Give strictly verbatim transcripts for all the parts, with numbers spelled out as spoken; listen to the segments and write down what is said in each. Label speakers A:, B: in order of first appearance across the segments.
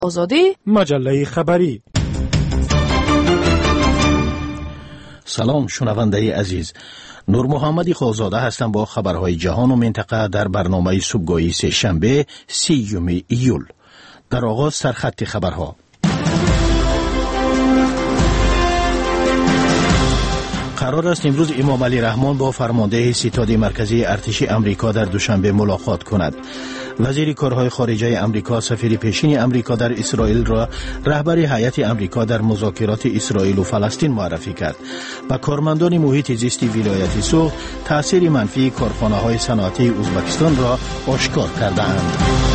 A: آزادی
B: مجله خبری.
C: سلام شنونده عزیز، نور محمدی خوزاده هستم با خبرهای جهان و منطقه در برنامه صبحگاهی سه شنبه سیوم ایول. در آغاز سرخط خبرها. قرار است امروز امام علی رحمان با فرمانده ستاد مرکزی ارتش امریکا در دوشنبه ملاقات کند. وزیر کارهای خارجه امریکا سفیر پیشین امریکا در اسرائیل را رهبر هیئت امریکا در مذاکرات اسرائیل و فلسطین معرفی کرد و کارمندان محیط زیست ولایت سوخت تأثیر منفی کارخانه‌های صنعتی ازبکستان را آشکار کردند.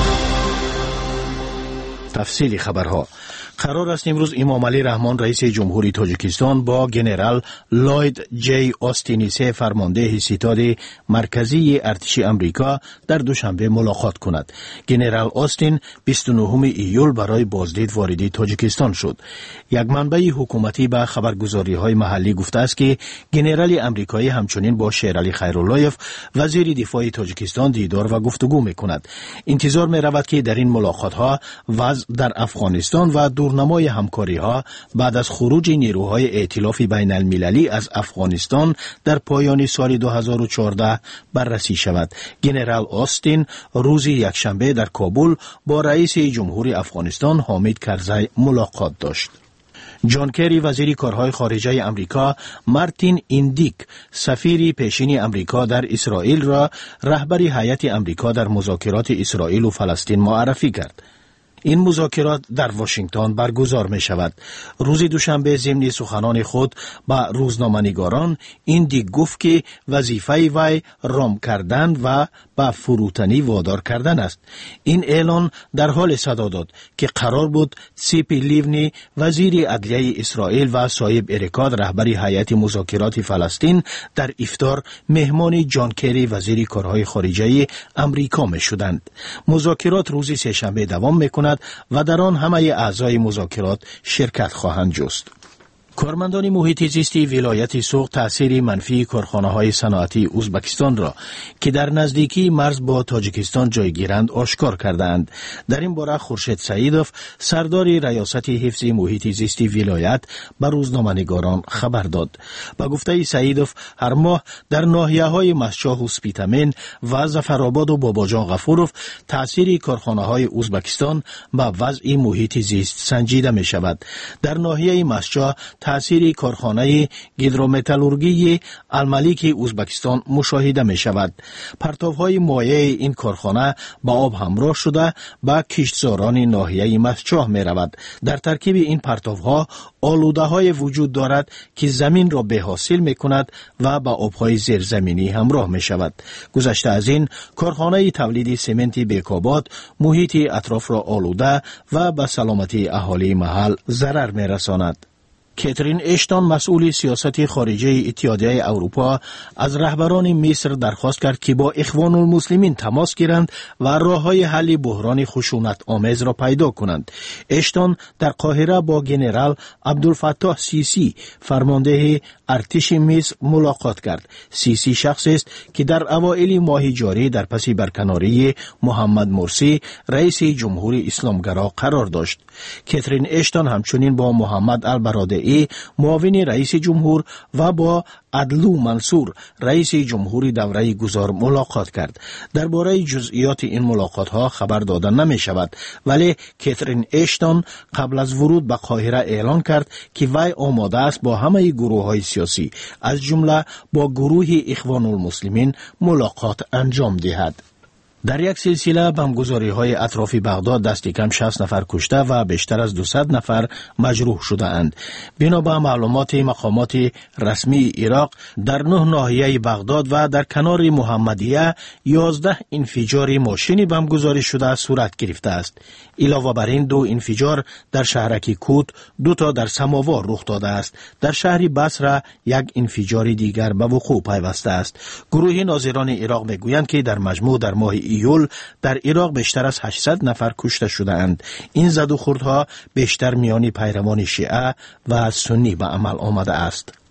C: تفصیل خبرها. قرار است امروز امام علی رحمان رئیس جمهوری تاجیکستان با جنرال لوید جی آستینی سه فرمانده ستاد مرکزی ارتش امریکا در دوشنبه ملاقات کند. جنرال آستین بیست و نهم ایول برای بازدید واردی تاجیکستان شد. یک منبع حکومتی به خبرگزاری‌های محلی گفته است که جنرال امریکایی همچنین با شیرعلی خیراللهیف وزیر دفاع تاجیکستان دیدار و گفتگو می‌کند. انتظار می‌رود که در این ملاقات‌ها وضع در افغانستان و دورنمای همکاری ها بعد از خروج نیروهای ائتلاف بین المللی از افغانستان در پایان سال دو هزار و چهارده بررسی شود. جنرال آستین روز یکشنبه در کابل با رئیس جمهوری افغانستان حامد کرزی ملاقات داشت. جان کری وزیر کارهای خارجه امریکا مارتین ایندیک سفیر پیشین امریکا در اسرائیل را رهبر هیئت امریکا در مذاکرات اسرائیل و فلسطین معرفی کرد. این مذاکرات در واشنگتن برگزار می شود. روز دوشنبه ضمن سخنان خود با روزنامه‌نگاران ایندیک گفت که وظیفه وی رام کردن و با فروتنی وادار کردن است. این اعلان در حال صدا داد که قرار بود سیپی لیونی وزیر عدلیه اسرائیل و صاحب ارکاد رهبر هیئت مذاکرات فلسطین در افطار مهمان جان کری وزیر کارهای خارجه امریکا می شدند. مذاکرات روز سه‌شنبه دوام می کند و در آن همه اعضای مذاکرات شرکت خواهند جست. کارمندان محیط زیست ولایت سوخت تأثیر منفی کارخانه‌های صنعتی ازبکستان را که در نزدیکی مرز با تاجیکستان جایگیرند آشکار کردند. در این باره خورشید سعیدوف سردار ریاست حفظ محیط زیست ولایت به روزنامه‌نگاران خبر داد. با گفته سعیدوف هر ماه در ناحیه‌های مسچاه و سپیتامن و ظفرآباد و باباجان غفوروف تأثیر کارخانه‌های ازبکستان به وضع محیط زیست سنجیده می شود. در ناحیه مسچاه تأثیر کارخانه گیدرومتالورژی الملیک ازبکستان مشاهده می شود. پرتوهای مایع این کارخانه با آب همراه شده به کشتزاران ناحیه مسچاه می رود. در ترکیب این پرتوها آلوده های وجود دارد که زمین را به حاصل می کند و با آبهای زیرزمینی همراه می شود. گذشته از این کارخانه تولید سمنت بیکابات محیط اطراف را آلوده و به سلامتی اهالی محل ضرر می رساند. کاترین اشتون مسئول سیاست خارجه اتحادیه اروپا از رهبران مصر درخواست کرد که با اخوان المسلمین تماس گیرند و راه‌های حل بحران خشونت آمیز را پیدا کنند. اشتون در قاهره با جنرال عبدالفتاح سیسی فرمانده ارتش مصر ملاقات کرد. سیسی شخصی است که در اوایل ماه جاری در پس برکناری محمد مرسی رئیس جمهوری اسلامگرا قرار داشت. کاترین اشتون همچنین با محمد البرادعی معاون رئیس جمهور و با عدلو منصور رئیس جمهوری دوره گذار ملاقات کرد. درباره جزئیات این ملاقات ها خبر داده نمی شود، ولی کاترین اشتون قبل از ورود به قاهره اعلان کرد که وی آماده است با همه گروه های سیاسی از جمله با گروه اخوان المسلمین ملاقات انجام دهد. در یک سلسله بمبگذاری‌های اطراف بغداد دست کم شصت نفر کشته و بیشتر از دویست نفر مجروح شده اند. بنا به معلومات مقامات رسمی عراق در نه ناحیه بغداد و در کنار محمدیه یازده انفجار ماشین بمبگذاری شده صورت گرفته است. علاوه بر این دو انفجار در شهرک کوت، دو تا در سماوار رخ داده است. در شهر بصره یک انفجار دیگر به وقوع پیوسته است. گروه ناظران عراق میگویند که در مجموع در ماه ایول در عراق بیشتر از هشتصد نفر کشته شده اند. این زد و خوردها بیشتر میان پیروان شیعه و سنی به عمل آمده است.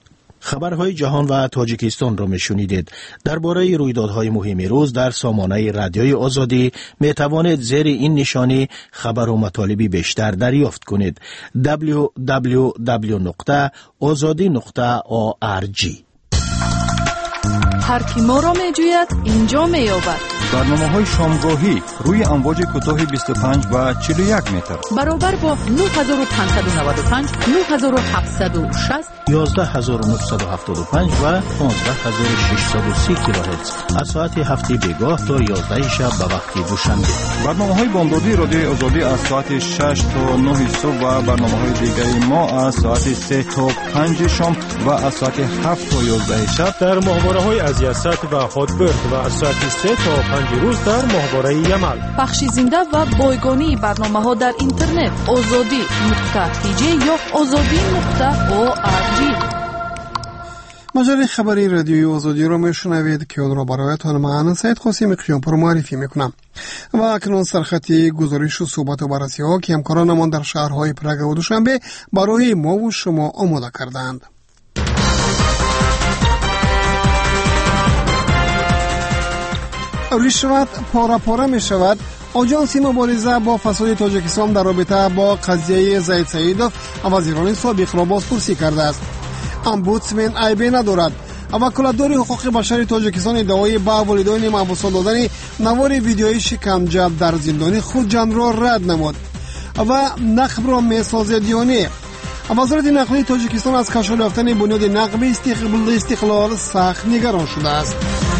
C: خبرهای جهان و تاجیکستان را میشنیدید. درباره رویدادهای مهم روز در سامانه رادیوی آزادی می توانید زیر این نشانی خبر و مطالبی بیشتر دریافت کنید. دبلیو دبلیو دبلیو نقطه آزادی نقطه او آر جی.
A: هر کی ما را می جوید اینجا می یابد.
B: برنامه های شامگاهی روی امواج کوتاه بیست و پنج و چهل و یک متر
A: برابر با نه هزار و پانصد و نود و پنج، نه هزار و هفتصد و شصت،
C: یازده هزار و نهصد و هفتاد و پنج و پانزده هزار و ششصد و سی کیلوهرتز از ساعت هفت بیگاه تا یازده شب به وقت دوشنبه.
B: برنامه های بامدادی رادیوی آزادی از ساعت شش تا نه صبح و برنامه های دیگری ما از ساعت سه تا پنج شام و از ساعت هفت تا یازده شب
D: در ماهواره های از یاست و هاتبرد و از ساعت سه تا پنج روز در ماهواره یمل.
A: پخش زنده و بایگانی برنامه ها در اینترنت آزادی نقطه تی جی یا آزادی نقطه او آر جی.
E: مجله خبری رادیوی آزادی را میشنوید که آن را برایتان من سید قاسم قیامپور معرفی میکنم. و اکنون سرخطی گزارش و صحبت و بررسی ها که همکارانمان در شهرهای پرگ و دوشنبه برای ما و شما آماده کردند. رشوت پاره پاره می شود. آژانس مبارزه با فساد تاجیکستان در رابطه با قضیه زید سعیدوف وزیران سابق را بازپرسی کرده است. امبودسمن عیبی ندارد. وکالتدار حقوق بشر تاجیکستان ادعای به والدین محبوسان دادن نوار ویدیویی شکنجه در زندان خود جان را رد نمود و نخب را میسازد یا نه. وزارت نقلیه تاجیکستان از کشف یافتن بنیاد نقب استقلال سخت نگران شده است.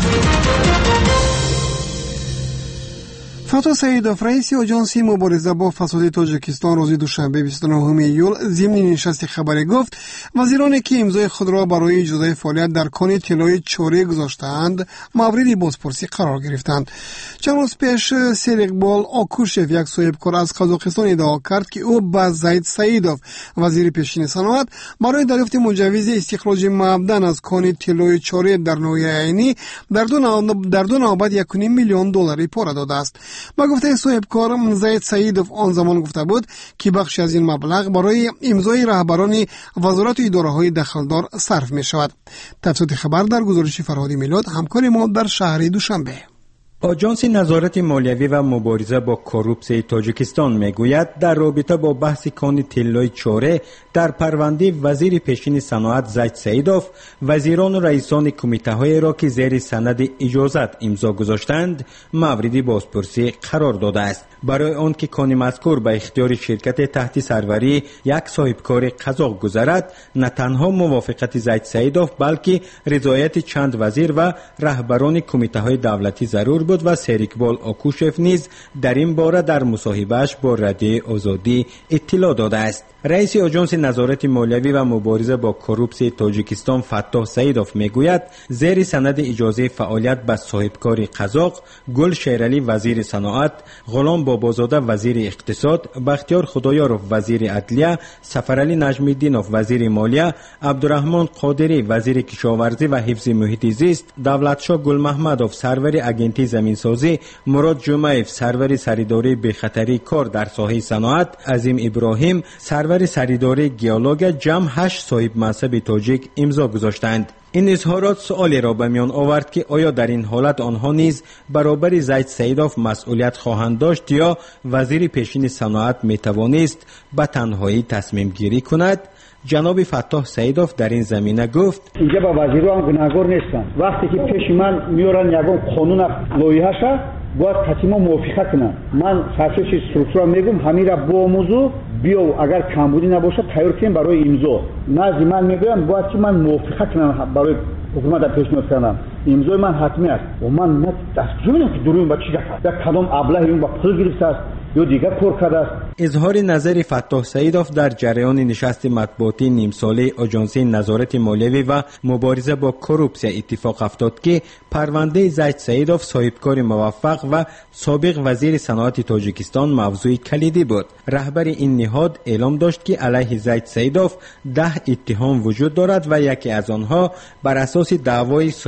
E: فتح سعیدوف رئیس آژانس مبارزه با فساد تاجیکستان روز دوشنبه بیست و نهم ایول ضمن نشست خبری گفت وزیرانی که امضای خود را برای اجازه فعالیت در کان طلای چوره گذاشتند مورد بازپرسی قرار گرفتند. چند روز پیش سیر اقبال آکوشف یک صاحبکار از قزاقستان ادعا کرد که او با زید سعیدوف وزیر پیشین صنعت برای دریافت مجوز استخراج معدن از کان طلای چوره در نوع عینی در دو در دو نوبت یک و نیم میلیون دلاری پول داده است. با گفته صاحبکار زید سعیدوف آن زمان گفته بود که بخشی از این مبلغ برای امضای رهبران وزارت و اداره‌های دخلدار صرف می شود. تفصیل خبر در گزارش فرهادی میلاد همکار ما در شهر دوشنبه.
F: آژانس نظارت مالیوی و مبارزه با کروپسی تاجیکستان میگوید در رابطه با بحث کان طلای چوره در پرونده وزیر پیشین صنعت زید سعیدوف وزیران و رئیسان کمیته های را که زیر سند اجازت امضا گذاشتند مورد بازپرسی قرار داده است. برای آن که کان مذکور به اختیار شرکت تحت سروری یک صاحبکار قزاق گذرد نه تنها موافقت زید سعیدوف بلکه رضایت چند وزیر و رهبران کمیته های دولتی ضرور بود و سیر اقبال آکوشف نیز در این باره در مصاحبه‌اش با رادیوی آزادی اطلاع داده است. رئیس آژانس نظارت مالیوی و مبارزه با کروپسی تاجیکستان فتح سعیدوف میگوید زیر سند اجازه فعالیت به صاحبکار قزاق گل شیرعلی وزیر صنعت، غلام بابازاده وزیر اقتصاد، بختیار خدایارov وزیر عدلیه، سفرعلی نجم‌الدینov وزیر مالیه، عبدالرحمن قادری وزیر کشاورزی و حفظ محیط زیست، دولتشاه گل محمدov سرور اگنتی زمینسازی، مراد جمعیف سرور سریداری بخطری کار در ساحه صنعت، عظیم ابراهیم سرور سریداری گیالوگ جمع هشت صاحب منصب تاجیک امضا گذاشتند. این اظهارات سوالی را به میان آورد که آیا در این حالت آنها نیز برابر زید سعیدوف مسئولیت خواهند داشت یا وزیر پیشین صنعت می توانست به تنهایی تصمیم گیری کند؟ جناب فتح سعیدوف در این زمینه گفت
G: اینجا با وزیران گناهگار نیستن. وقتی که پیش من میارن یگان قانون لایحه‌اش باید تصمیم موافقت کنم. من سرچش استرکتورا میگم همین را با موضوع بیاو اگر کمبودی نباشه تیار کنیم برای امضا. نزد من میگم باید که من موافقت کنم برای حکومت پیشنهاد کنم. امضای من حتمی است و من نه دستگیر نمیدونم که درویم با چی گفت. در کدام ابله این با پول گرفته است یا دیگر کار کرده است.
F: اظهار نظر فتح سعیدوف در جریان نشست مطبوعاتی نیم ساله آژانس نظارت مالیوی و مبارزه با کروپسی اتفاق افتاد که پرونده زید سعیدوف صاحبکار موفق و سابق وزیر صنعت تاجیکستان موضوع کلیدی بود. رهبر این نهاد اعلام داشت که علیه زید سعیدوف ده اتهام وجود دارد و یکی از آنها بر اساس دعوای صاحبکار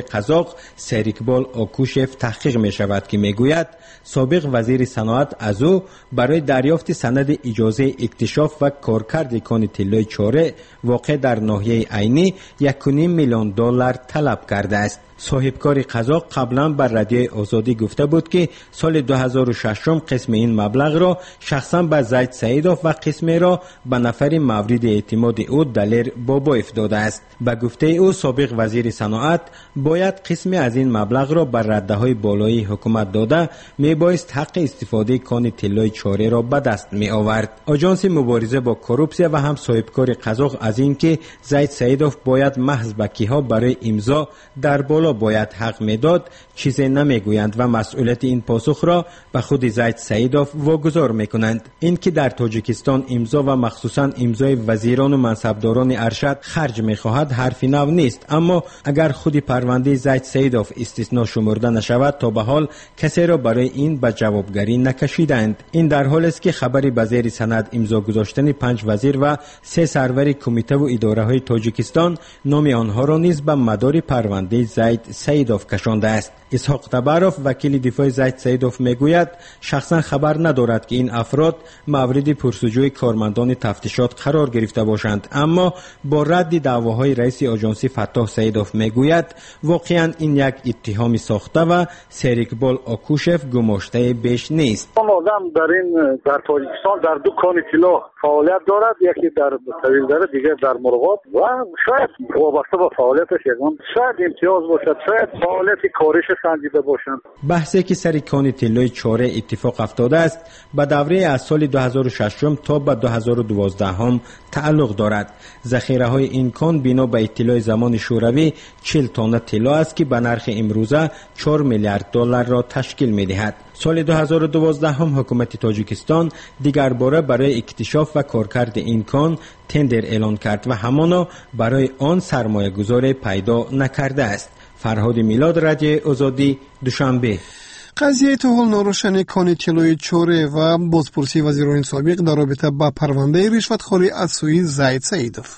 F: قزاق سریکبال آکوشف تحقیق می شود که می گوید سابق وزیر صنعت از او برای دریافت سند اجازه اکتشاف و کارکرد کان طلای چاره واقع در ناحیه عینی یک و نیم میلیون دلار طلب کرده است. صاحبکار قزاق قبلا بر رادیوی آزادی گفته بود که سال دو هزار و شش قسم این مبلغ را شخصا به زید سیدوف و قسم را به نفر مورد اعتماد او دلیر بابایف داده است. به گفته او سابق وزیر صنعت باید قسم از این مبلغ را بر رده های بالایی حکومت داده می بایست حق استفاده کان طلای چاره را به دست می آورد. آژانس مبارزه با کروپسیا و هم صاحبکار قزاق از اینکه زید سیدوف باید محض بکیها برای امضا در بالا باید حق میداد چیزی نمیگویند و مسئولیت این پاسخ را به خود زید سیدوف واگذار میکنند. اینکه در تاجیکستان امضا و مخصوصا امضای وزیران و منصبداران ارشد خرج میخواهد حرفی نو نیست، اما اگر خود پرونده زید سیدوف استثنا شمرده نشود تا به حال کسی را برای این به جوابگری نکشیدند. این در حالی است که خبری به زیر سند امضا گذاشتن پنج وزیر و سه سرور کمیته و اداره های تاجیکستان نام آنها را نیز به مدار پرونده زید سیدوف کشانده است. اسحاق تبروف وکیل دفاع زید سیدوف میگوید شخصا خبر ندارد که این افراد مورد پرسجوی کارمندان تفتیشات قرار گرفته باشند، اما با رد دعواهای رئیس آژانس فتاح سیدوف میگوید واقعا این یک اتهام ساخته و سریکبال آکوشف گماشته بیش نیست.
G: اون آدم در این در تاجیکستان در دو کان طلا فعالیت دارد، یکی در طویل داره دیگه در مرغاب و شاید وابسته به فعالیتش یکم شاید امتیاز باشد، شاید فعالیت کارش سنجیده باشند.
F: بحثی که سر کان طلای چاره اتفاق افتاده است به دوره از سال دو هزار و شش تا به دو هزار و دوازده هم تعلق دارد. ذخیره های این کان بنا به اطلاع زمان شوروی چهل تن طلا است که به نرخ امروزه چهار میلیارد دلار را تشکیل می دهد. سال دو هزار و دوازده هم حکومت تاجیکستان دیگر باره برای اکتشاف و کارکرد این کان تندر اعلان کرد و همانا برای آن سرمایه گذار پیدا نکرده است. فرهاد میلاد، رادیو آزادی، دوشنبه.
E: قضیه تا حال ناروشن کان طلای چاره و بازپرسی وزیران سابق در رابطه با پرونده رشوتخوری از سوی زید سیدوف.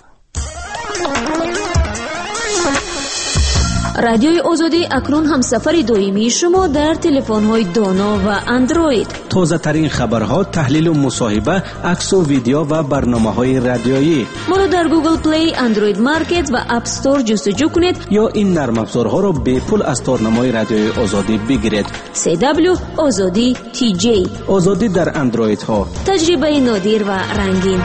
H: رادیوی آزادی اکنون همسفر دائمی شما در تلفن‌های دانا و اندروید.
I: تازه ترین خبرها، تحلیل و مصاحبه، عکس و ویدیو و برنامه‌های رادیویی.
H: ما را در گوگل پلی، اندروید مارکت و اپ استور جستجو کنید
I: یا این نرم افزارها را به پول از تارنمای رادیوی آزادی بگیرید.
H: سی دبلیو آزادی تی جی.
I: آزادی در اندروید ها.
H: تجربه نادر و رنگین.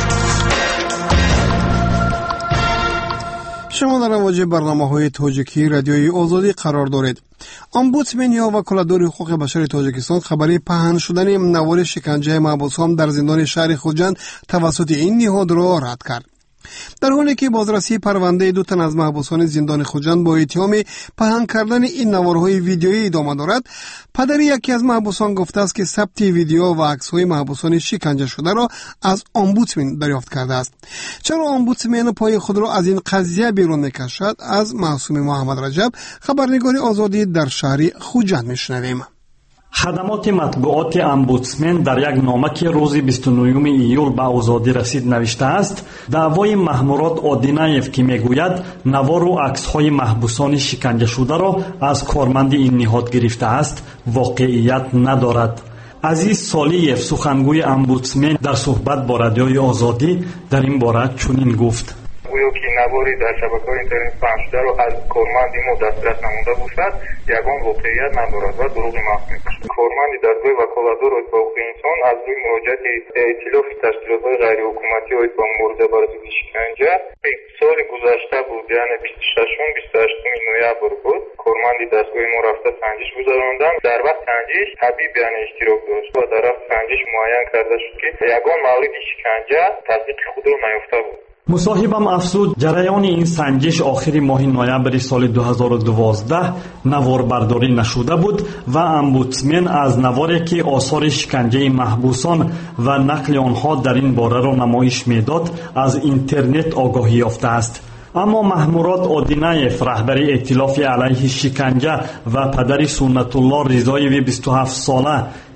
E: شما در رواج برنامه‌های تاجیکی رادیوی آزادی قرار دارید. امبودسمن یا وکالتدار حقوق بشر تاجیکستان خبری پهن شدن نوار شکنجه محبوسان در زندان شهر خوجند توسط این نهاد را رد کرد. در حالی که بازرسی پرونده دو تن از محبوسان زندان خوجند با اتهام پهن کردن این نوارهای ویدیویی ادامه دارد، پدر یکی از محبوسان گفته است که ثبت ویدیو و عکس‌های محبوسان شکنجه شده را از امبودسمن دریافت کرده است. چرا امبودسمن پای خود را از این قضیه بیرون می‌کشد؟ از معصوم محمد رجب، خبرنگار آزادی در شهر خوجند می‌شنویم.
J: خدمات مطبوعات امبودسمن در یک نامه که روز بیست و نهم ایول به آزادی رسید نوشته است دعوای محمورات آدینایف که میگوید نوار و عکس‌های محبوسان شکنجه شده را از کارمند این نهاد گرفته است واقعیت ندارد. عزیز سالیف، سخنگوی امبودسمن، در صحبت با رادیوی آزادی در این باره چنین گفت:
K: گویا که نواری در شبکه‌های اینترنت پخش شده را از کارمند ما دسترس نموده باشد یگان واقعیت ندارد و دروغ محض میباشد. کارمند دستگاه وکالتدار حقوق انسان از روی مراجعت ائتلاف تشکیلات‌های غیرحکومتی های با مورد بررسی شکنجه سال گذشته بود، یعنی بیست و ششم بیست و هشتم نوامبر بود، کارمند دستگاه ما رفته سنجش گذراندن. در وقت سنجش حبیب یعنی اشتراک داشت و در وقت سنجش معین کرده شد که یگان مورد شکنجه تطبیق خود را نیافته بود.
J: مصاحبم افزود جریان این سنجش آخر ماه نوامبر سال دو هزار و دوازده نوار برداری نشده بود و امبودسمن از نواری که آثار شکنجه محبوسان و نقل آنها در این باره را نمایش میداد از اینترنت آگاهی یافته است. اما محمورات آدینایف، رهبری ائتلاف علیه شکنجه و پدر سنت الله رضاییوی بیست و هفت ساله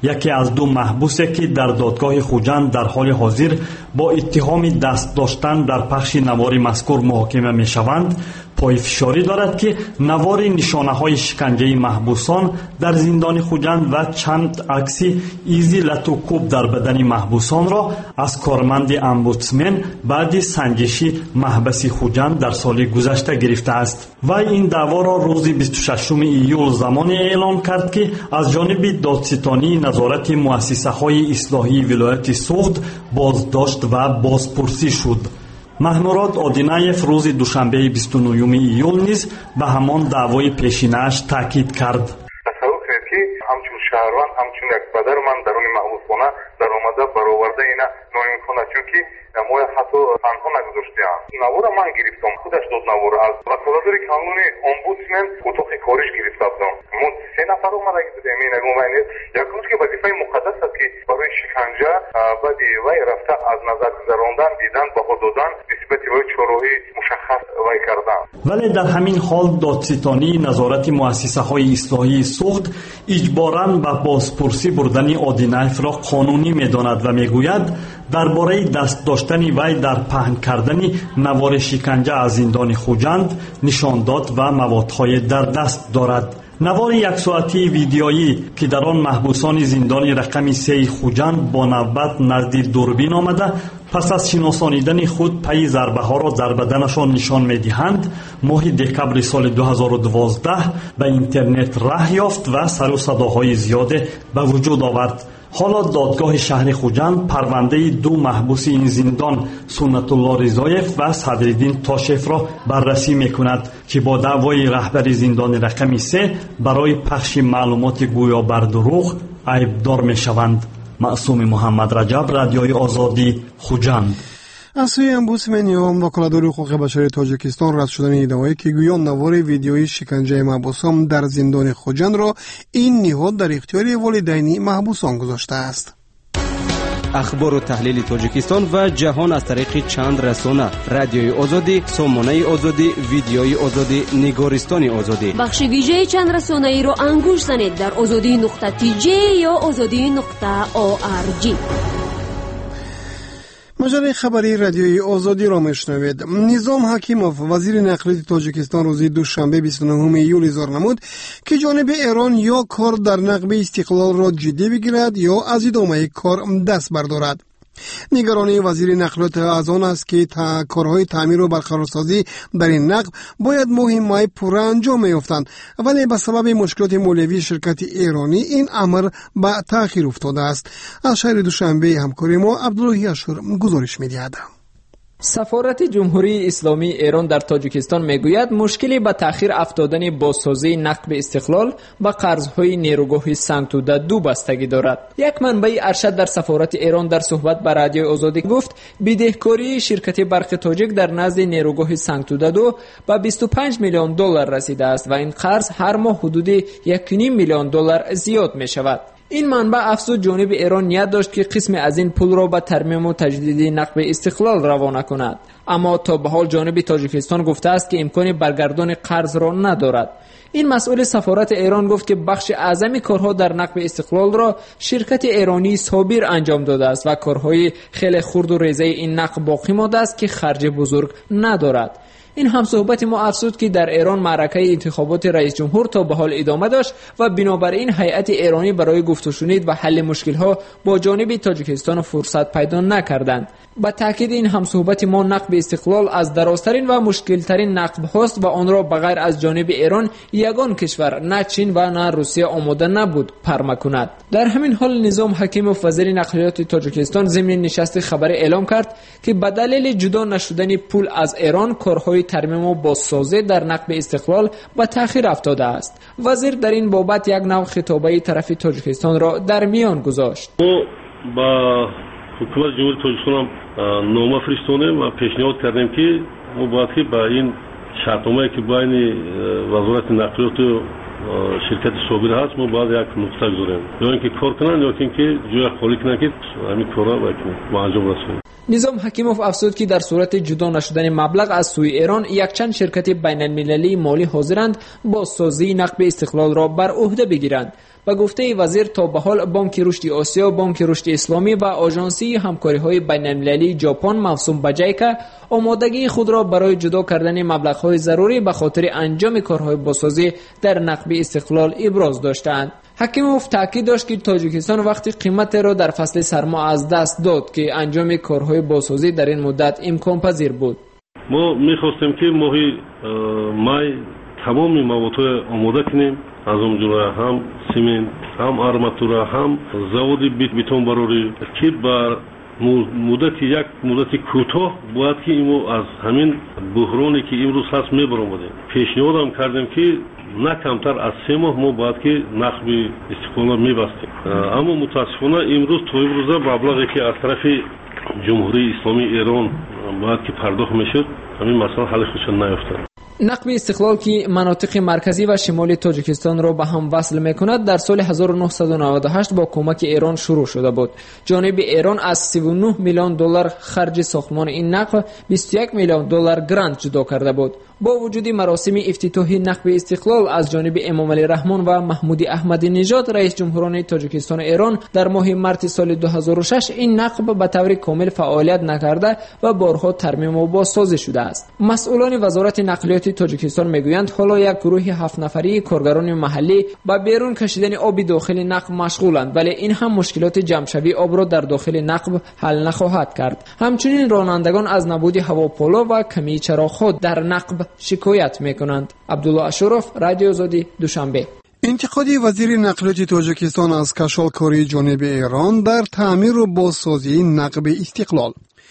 J: یکی از دو محبوسه که در دادگاه خوجند در حال حاضر با اتهام دست داشتن در پخش نوار مذکور محاکمه می شوند، پایفشاری دارد که نوار نشانه های شکنجه محبوسان در زندان خوجند و چند عکس ایزی لتوکوب در بدن محبوسان را از کارمند امبودسمن بعد سنجشی محبس خوجند در سال گذشته گرفته است. و این دعوا را روز بیست و ششم ایول زمانی اعلان کرد که از جانب دادستانی نظارت مؤسسه های اصلاحی ولایت سوخت بازداشت و بازپرسی شد. محموراد آدینایف روز دوشنبه بیست و نهم ایول نیز به همان دعوای پیشینه‌اش تاکید کرد.
K: تصور کنید که همچون شهروند همچون یک بدر من درون محبوسخانه در آمده برآورده اینا نمی‌کنه، چون که ما حتی تنها نگذاشتیم. نوار من گرفتم، خودش داد نوار از وکالت قانون امبودسمن اتاق کارش گرفته بودم. من سه نفر اومده بودیم. این نگومانی یکیش که وظیفه مقدس است که برای شکنجه بعد وی رفته از نظر گذراندن دیدن با دادن نسبت به چهارراهی مشخص وی کردن.
J: ولی در همین حال دادستانی نظارت مؤسسه های اصلاحی سوخت اجباراً به بازپرسی بردن آدینایف را قانونی می‌داند و میگوید درباره دست داشتن وی در پهن کردن نوار شکنجه از زندان خوجند نشانداد و موادهای در دست دارد. نوار یک ساعتی ویدیویی که در آن محبوسان زندان رقم سه خوجند با نوبت نزد دوربین آمده پس از شناسانیدن خود پی ضربه ها را در بدنشان نشان می‌دهند، ماه دکبر سال دو هزار و دوازده به اینترنت راه یافت و سر و صداهای زیاد به وجود آورد. حالا دادگاه شهر خوجند پرونده دو محبوس این زندان سنت الله رضایف و صدرالدین تاشف را بررسی می‌کند که با دعوای رهبر زندان رقم سه برای پخش معلومات گویا بر دروغ عیبدار می‌شوند. معصوم محمد رجب، رادیوی آزادی، خوجند.
E: از سوی امبودسمن یا وکالت‌دار حقوق بشر تاجیکستان رد شدن ادعای که گویا نوار ویدیویی شکنجه محبوسان در زندان خوجند را این نهاد در اختیار والدین محبوسان گذاشته است.
L: اخبار و تحلیل تاجیکستان و جهان از طریق چند رسانه: رادیوی آزادی، سامانه آزادی، ویدیوی آزادی، نگارستان آزادی.
H: بخش ویژه چند رسانه ای را انگوش زنید در آزادی نقطه تی جی یا آزادی نقطه او آر جی.
E: مجله خبری رادیوی آزادی را میشنوید. نظام حکیموف وزیر نقلیه تاجیکستان روز دوشنبه بیست و نهم ایول اظهار نمود که جانب ایران یا کار در نقب استقلال را جدی بگیرد یا از ادامه کار دست بردارد. نگرانی وزیر نقلیات از آن است که تا کارهای تعمیر و برقرارسازی در این نقب باید ماه مای پور انجام می‌افتند، ولی به سبب مشکلات مالیوی شرکت ایرانی این امر به تأخیر افتاده است. از شهر دوشنبه همکاری ما عبدالله اشور گزارش می‌دهد.
M: سفارت جمهوری اسلامی ایران در تاجیکستان میگوید مشکلی به تأخیر افتادن بازسازی نقب استقلال با قرضهای نیروگاه سنگتوده دو بستگی دارد. یک منبع ارشد در سفارت ایران در صحبت با رادیو آزادی گفت بدهکاری شرکت برق تاجیک در نزد نیروگاه سنگتوده دو به بیست و پنج میلیون دلار رسیده است و این قرض هر ماه حدود یک و نیم میلیون دلار زیاد می شود. این منبع افزود جانب ایران نیت داشت که قسم از این پول را به ترمیم و تجدید نقب استقلال روانه کند، اما تا به حال جانب تاجیکستان گفته است که امکان برگردان قرض را ندارد. این مسئول سفارت ایران گفت که بخش اعظم کارها در نقب استقلال را شرکت ایرانی صابر انجام داده است و کارهای خیلی خرد و ریزه این نقب باقی مانده است که خرج بزرگ ندارد. این هم صحبت ما افزود که در ایران معرکه انتخابات رئیس جمهور تا به حال ادامه داشت و بنابراین هیئت ایرانی برای گفت و شنید و حل مشکل‌ها با جانب تاجیکستان فرصت پیدا نکردند. با تاکید این هم صحبت ما نقب استقلال از درازترین و مشکل‌ترین نقب هاست و آن را بغیر از جانب ایران یگان کشور نه چین و نه روسیه آماده نبود پرما کند. در همین حال نظام حکیموف وزیر نقلیات تاجیکستان ضمن نشست خبری اعلام کرد که به دلیل جدا نشدن پول از ایران کارهای ترمیم و بازسازی در نقب استقلال به تأخیر افتاده است. وزیر در این بابت یک نوع خطابه طرف تاجیکستان را در میان گذاشت.
N: با حکومت جمهوری تاجیکستان نامه فرستادیم و پیشنهاد کردیم که مبادی با این شرطنامه‌ای که بین وزارت نقلیات و شرکت صابر هست ما باید یک نقطه گذاریم، یا اینکه کار کنن یا اینکه جای خالی کنن که همین کارا با انجام رسونیم.
M: نظام حکیموف افزود که در صورت جدا نشدن مبلغ از سوی ایران یک چند شرکت بین المللی مالی حاضرند بازسازی نقب استقلال را بر عهده بگیرند. با گفته وزیر تا به حال بانک رشد آسیا، بانک رشد اسلامی و آژانسی همکاری‌های بین‌المللی ژاپن موسوم به جیکا آمادگی خود را برای جدا کردن مبلغ‌های ضروری به خاطر انجام کارهای بازسازی در نقب استقلال ابراز داشتند. حکیموف تاکید داشت که تاجیکستان وقتی قیمت را در فصل سرما از دست داد که انجام کارهای بازسازی در این مدت امکان پذیر بود.
N: ما می‌خواستیم که ماهی مای تمام موادهای آماده کنیم، از اون جمله هم سیمنت، هم آرماتورا، هم زاود بیتون براری که بر مدت یک مدت کوتاه باید که اینو از همین بحرانی که امروز هست میبریم. پیشنهاد هم کردیم که نه کمتر از سه ماه ما باید که نقب استقلال میبستیم. اما متاسفانه امروز تا امروز مبلغی که از طرف جمهوری اسلامی ایران باید که پرداخت میشد همین مسئله حل خودش نیافتاد.
M: نقب استقلال که مناطق مرکزی و شمالی تاجیکستان را به هم وصل میکند در سال هزار و نهصد و نود و هشت با کمک ایران شروع شده بود. جانب ایران از سی و نه میلیون دلار خرج ساختمان این نقب بیست و یک میلیون دلار گرانت جدا کرده بود. با وجود مراسم افتتاحی نقب استقلال از جانب امام علی رحمان و محمود احمدی نژاد رئیس جمهوران تاجیکستان و ایران در ماه مارس سال دو هزار و شش این نقب به طور کامل فعالیت نکرده و بارها ترمیم و بازسازی شده است. مسئولان وزارت نقلیات تاجیکستان میگویند حالا یک گروه هفت نفری کارگران محلی با بیرون کشیدن آب داخل نقب مشغولند، ولی این هم مشکلات جمع‌شوی آب را در داخل نقب حل نخواهد کرد. همچنین رانندگان از نبود هواپولو و کمی چراغ در نقب شکایت میکنند. عبدالله اشرف، رادیو آزادی، دوشنبه.
E: انتقادی وزیر نقلیات تاجیکستان از کشالکاری جانب ایران در تعمیر و بازسازی نقب استقلال.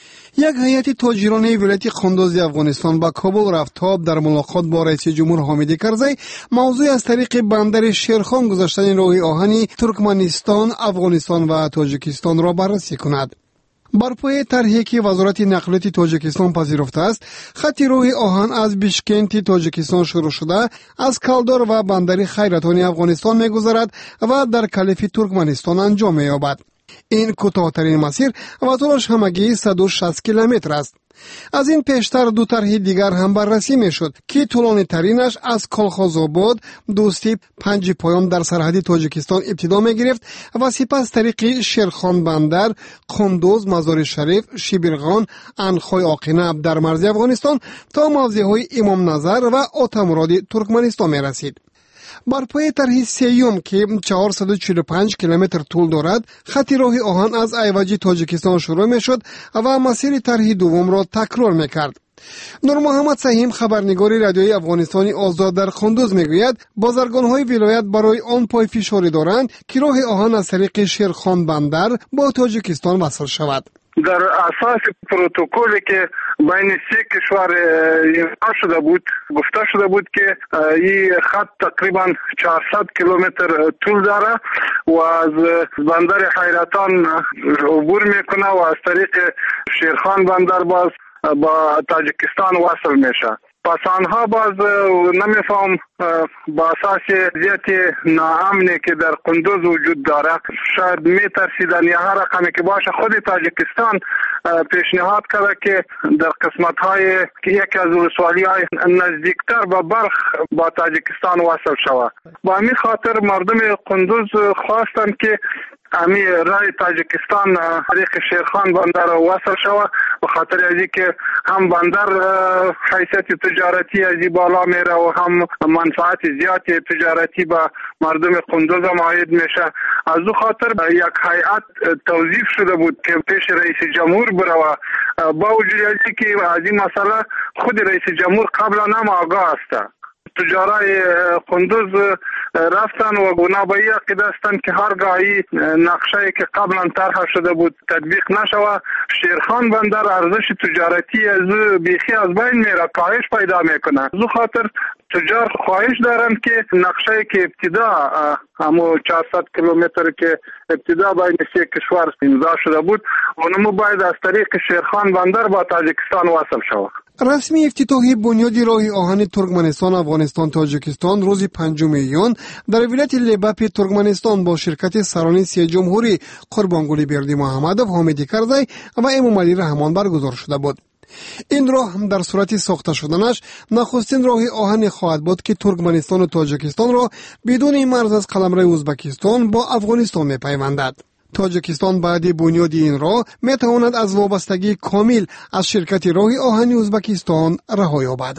E: یک هیئت تاجران ولایت قندوز افغانستان با کابل رفت تا در ملاقات با رئیس جمهور حامد کرزی موضوع از طریق بندر شیرخان گذاشتن راه آهنی ترکمنستان، افغانستان و تاجیکستان را بررسی کند. بر پایه طرحی که وزارت نقلیات تاجیکستان پذیرفته است، خط راه آهن از بیشکنت تاجیکستان شروع شده از کالدار و بندر خیراتان افغانستان می‌گذرد و در کلف ترکمنستان انجام می‌یابد. این کوتاه‌ترین مسیر و طولش همگی صد و شصت کیلومتر است. از این پیشتر دو طرح دیگر هم بررسی میشد که طولانی ترینش از کالخازآباد دوستی پنج پایان در سرحد تاجیکستان ابتدا می گرفت و سپس طریق شیرخان بندر، قندوز، مزار شریف، شیبرغان، انخای آقینه در مرز افغانستان تا موضعهای امام نظر و آتامراد ترکمنستان می رسید. بر پای طرح سیوم که چهارصد و چهل و پنج کیلومتر طول دارد، خط راه آهن از ایوج تاجیکستان شروع می شد و مسیر طرح دوم را تکرار می کرد. نور محمد سهیم، خبرنگار رادیوی افغانستانی آزاد در قندوز میگوید بازرگان‌های ولایت برای آن پای فشاری دارند که راه آهن از طریق شیرخان بندر با تاجیکستان وصل شود.
K: در اساس پروتکلی که بین سه کشور امضا شده بود گفته شده بود که این خط تقریبا چهارصد کیلومتر طول داره و از بندر حیرتان عبور میکنه و از طریق شیرخان بندر باز با تاجیکستان وصل میشه. پس آنها باز نمیفهم با اساس وضعیت ناامنی که در قندوز وجود داره شاید میترسیدن یا هر رقمی که باشه خود تاجیکستان پیشنهاد کرده که در قسمت های که یکی از ولسوالی های نزدیکتر به برخ با تاجیکستان وصل شود. با همین خاطر مردم قندوز خواستن که امی رای تاجیکستان طریق شیرخان بندر وصل شود به خاطر ازی که هم بندر حیثیت تجارتی ازی بالا میره و هم منفعت زیاد تجارتی با مردم قندوز معاید میشه. از او خاطر یک هیئت توظیف شده بود که پیش رئیس جمهور بره و با وجود ازی که از این مسئله خود رئیس جمهور قبلا هم آگاه است. تجارای قندوز رفتن و گناه به این عقیده هستند که هرگاهی نقشه که قبلا طرح شده بود تطبیق نشود شیرخان بندر ارزش تجارتی از بیخی از بین میره، کاهش پیدا میکنه. از او خاطر تجار خواهش دارند که نقشه که ابتدا همو چهارصد کیلومتر که ابتدا بین سه کشور امضا شده بود اونمو باید از طریق شیرخان بندر با تاجیکستان وصل شود.
E: رسمی افتتاحی بنیاد راه آهن ترکمنستان افغانستان تاجیکستان روز پنجم میلیون در ولایت لباپ ترکمنستان با شرکت سران سه جمهوری قربانگلی بردی محمدov، حامدی کرزی و امامعلی رحمان برگزار شده بود. این راه هم در صورت ساخته شدنش نخستین راه آهن خواهد بود که ترکمنستان و تاجیکستان را بدون مرز از قلمرو ازبکستان با افغانستان میپیوندد. تاجیکستان بعد بنیاد این راه میتواند از وابستگی کامل از شرکت راه آهن ازبکستان رها یابد.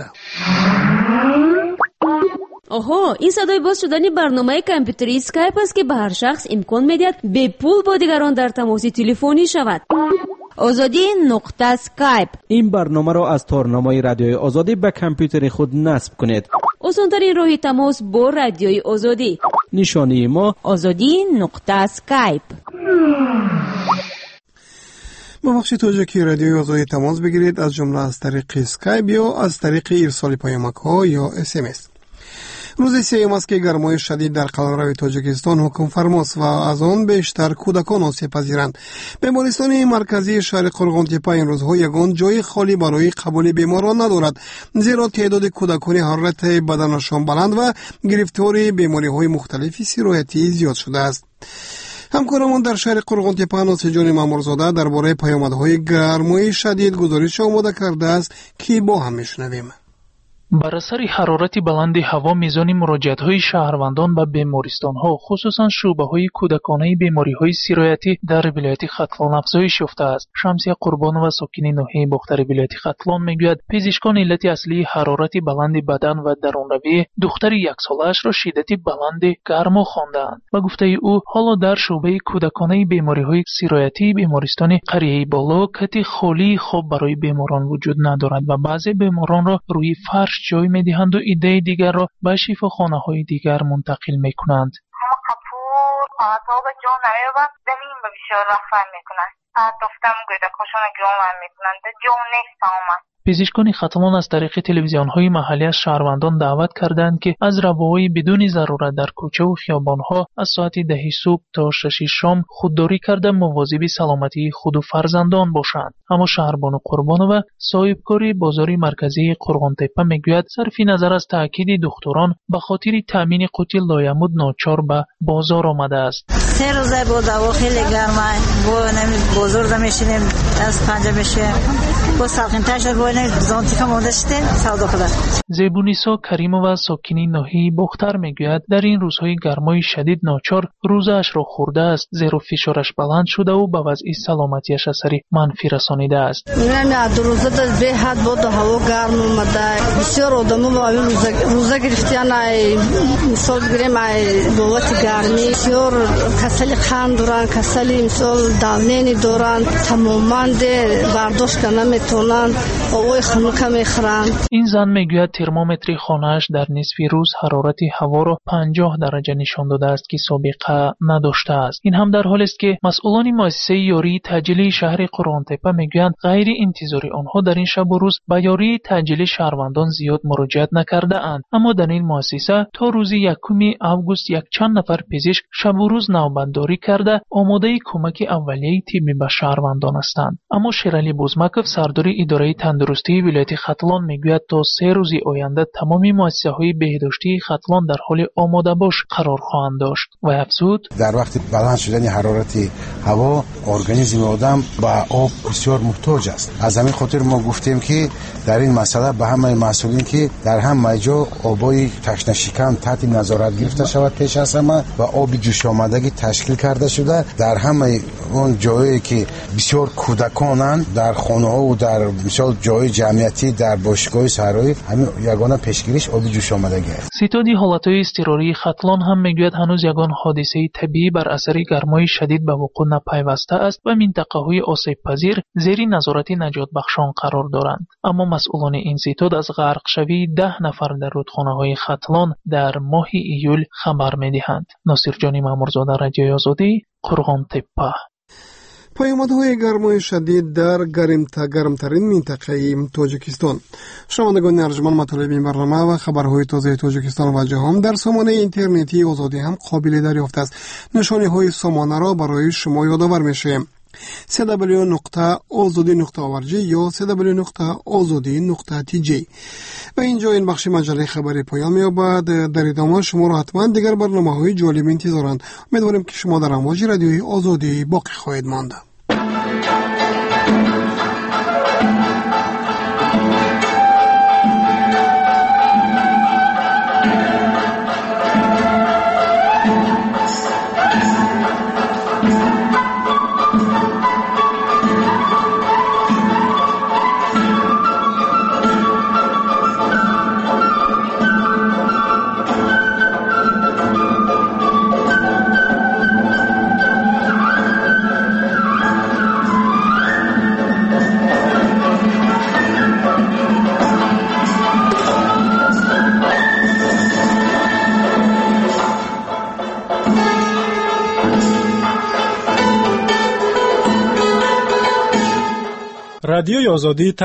H: آها، این صدای باز شدن برنامه کامپیوتری اسکایپ است که به هر شخص امکان میدهد به پول با دیگران در تماس تلفنی شود. آزادی نقطه اسکایپ.
I: این برنامه را از تارنامه رادیوی آزادی به کامپیوتر خود نصب کنید.
H: آسان‌ترین راه تماس با رادیوی آزادی.
I: نشانی ما
H: آزادی نقطه اسکایپ.
E: ببخشید توجه رادیوی آزادی تماس بگیرید، از جمله از طریق اسکایپ یا از طریق ارسال پیامک ها یا اس ام اس. روز سوم است که گرمای شدید در قلمرو تاجیکستان حکم فرماست و از آن بیشتر کودکان آسیب پذیرند. بیمارستان مرکزی شهر قرغانتپه این روزها یگان جای خالی برای قبول بیماران ندارد، زیرا تعداد کودکان حرارت بدنشان بلند و گرفتار بیماری‌های مختلف سرایتی زیاد شده است. همکارمان در شهر قرغانتپه ناصر جان مامورزاده درباره پیامدهای گرمای شدید گزارش آماده کرده است که با هم میشنویم.
O: بر اثر حرارت بلند هوا میزان مراجعت‌های شهروندان به بیمارستان‌ها خصوصا شعبه‌های کودکانه بیماری‌های سرایتی در ولایت ختلان افزایش یافته است. شمسیه قربان و ساکن ناحیه باختر ولایت ختلان میگوید پزشکان علت اصلی حرارت بلند بدن و درونروی دختر یک ساله‌اش را شدت بلند گرما خواندند. و گفته او حالا در شعبه کودکانه بیماری‌های سرایتی بیمارستان قریه بالا کت خالی خواب برای بیماران وجود ندارد و بعضی بیماران را روی فرش جای می‌دهند و ایده دیگر را به شفاخانه‌های دیگر منتقل می‌کنند.
P: کپور آتاب جان نمی‌یابند زمین به بسیار رفت می‌کنند. دفتم گویدکاشان گرام می‌کنند. جان نیست آمد.
O: پزشکان ختلان از طریق تلویزیون‌های محلی از شهروندان دعوت کردند که از رواهای بدون ضرورت در کوچه و خیابان‌ها از ساعت ده صبح تا شش شام خودداری کرده مواظب سلامتی خود و فرزندان باشند. اما شهربانو قربانو و صاحبکار بازار مرکزی قرغانتپه میگوید صرف نظر از تاکید دکتران به خاطر تامین قوت لایمود ناچار به بازار آمده است.
Q: سه روزه بود هوا خیلی گرمه، با نمی بازار میشینیم از پنجه میشه با ساکنتر شد
O: زیبونیسا کریمووا ساکنی ناحیه باختر میگوید در این روزهای گرمای شدید ناچار روزش را خورده است، زیرا فشارش بلند شده و به وضع سلامتیش اثر منفی رسانیده است.
R: نه دو روزه در به حد بود هوا گرم اومده، بسیار آدمو با این روزه روزه گرفتن ای مثال گریم ای بابت گرمی بسیار کسل خان دارن، کسل مثال دالنی دارن، تماما برداشت کنه میتونن.
O: این زن میگوید ترمومتر خانه‌اش در نصف روز حرارت هوا را پنجاه درجه نشان داده است که سابقه نداشته است. این هم در حالی است که مسئولان مؤسسه یاری تعجیلی شهر قرغانتپه میگویند غیر انتظاری آنها در این شب و روز به یاری تعجیلی شهروندان زیاد مراجعت نکرده اند، اما در این مؤسسه تا روز یکم آگوست یک چند نفر پزشک شب و روز نوبتداری کرده آماده کمک اولیه طبی به شهروندان هستند. اما شیرعلی بوزمکov سردار اداره تندرستی ولایت ختلان میگوید تا سه روز آینده تمامی مؤسسه‌های بهداشتی ختلان در حال آماده باش قرار خواهند داشت و افزود
S: در وقت بلند شدن حرارت هوا ارگانیسم آدم با آب بسیار محتاج است. از همین خاطر ما گفتیم که در این مسئله به همه مسئولین که در همه جا آبای تشنه شکم تحت نظارت گرفته شود پیش از همه و آب جوش آمدگی تشکیل کرده شده در همه اون جایی که بسیار کودکانند در خانه‌ها و در مثال جای جمعیتی در باشگاه صحرایی همین یگانه پیشگیریش آب جوش آمدگی است.
O: ستاد حالتهای اضطراری ختلان هم میگوید هنوز یگان حادثه طبیعی بر اثر گرمای شدید به وقوع نپیوسته است و منطقه‌های آسیب پذیر زیر نظارت نجات بخشان قرار دارند. اما مسئولان این ستاد از غرق شوی ده نفر در رودخانه‌های ختلان در ماه ایول خبر میدهند. ناصر جان مامورزاده، رادیوی آزادی، قرغانتپه.
E: پیامدهای گرمای شدید در گرمترین منطقه تاجیکستان. شنوندگان ارجمند، مطالب این برنامه و خبرهای تازه تاجیکستان و جهان در سامانه اینترنتی آزادی هم قابل دریافت است. نشانه های سامانه را برای شما یادآور می‌شیم. سی دبلیو نقطه آزادی نقطه او ار جی یا سی دبلیو نقطه آزادی نقطه تی جی. و اینجا این بخش مجله خبری پایان می‌یابد. در ادامه شما را حتما دیگر برنامه‌های جالب انتظارند. امیدواریم که شما در امواج رادیوی آزادی باقی خواهید ماند.
D: رادیوی آزادی